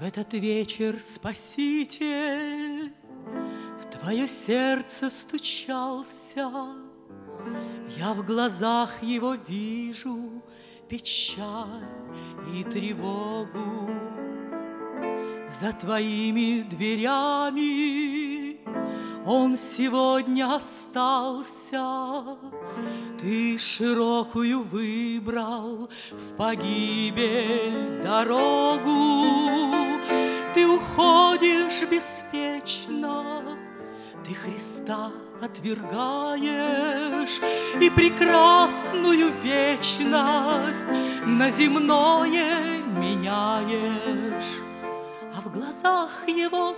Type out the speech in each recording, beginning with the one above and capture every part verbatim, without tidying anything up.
В этот вечер Спаситель в твое сердце стучался. Я в глазах его вижу печаль и тревогу. За твоими дверями он сегодня остался. Ты широкую выбрал в погибель дорогу. Ты уходишь беспечно, ты Христа отвергаешь и прекрасную вечность на земное меняешь. А в глазах его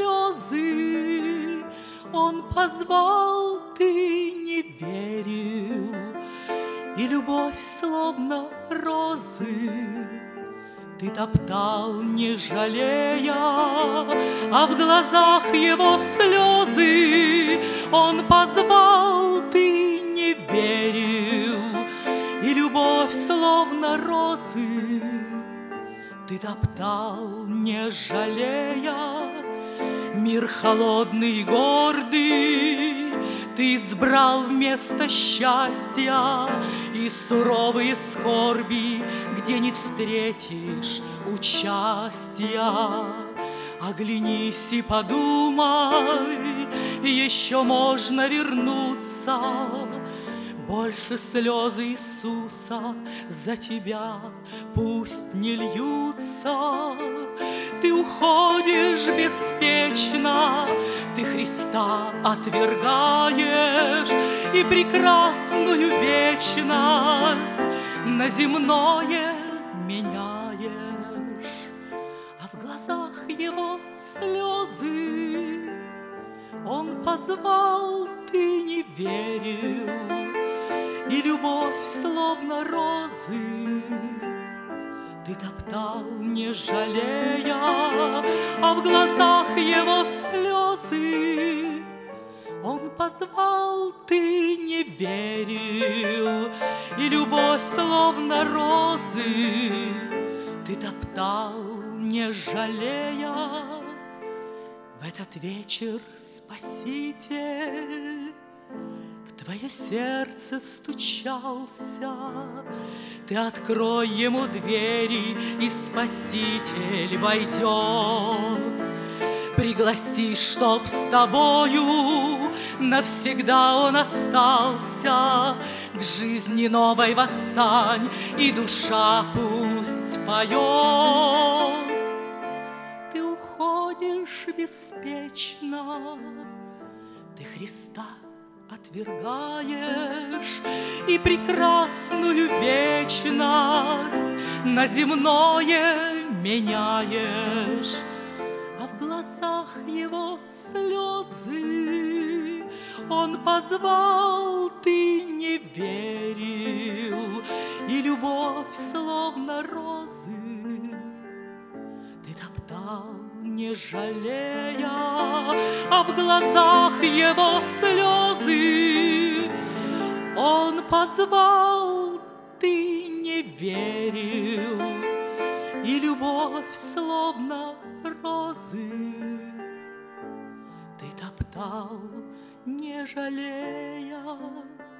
слезы он позвал, ты не верил, и любовь словно розы ты топтал, не жалея, а в глазах его слезы он позвал, ты не верил, и любовь словно розы ты топтал, не жалея. Мир холодный и гордый ты избрал вместо счастья, и суровые скорби, где не встретишь участия. Оглянись и подумай, еще можно вернуться. Больше слезы Иисуса за тебя пусть не льются. Ты уходишь беспечно, ты Христа отвергаешь и прекрасную вечность на земное меняешь. А в глазах его слезы он позвал, ты не верил, и любовь словно розы ты топтал, не жалея, а в глазах его слезы он позвал, ты не верил, и любовь словно розы ты топтал, не жалея. В этот вечер Спаситель в твое сердце стучался. Ты открой ему двери, и Спаситель войдет. Пригласи, чтоб с тобою навсегда он остался. К жизни новой восстань, и душа пусть поет. Ты уходишь беспечно, ты Христа отвергаешь и прекрасную вечность на земное меняешь. А в глазах его слезы он позвал, ты не верил, и любовь словно розы ты топтал, не жалея, а в глазах его слезы он позвал, ты не верил, и любовь словно розы ты топтал, не жалея.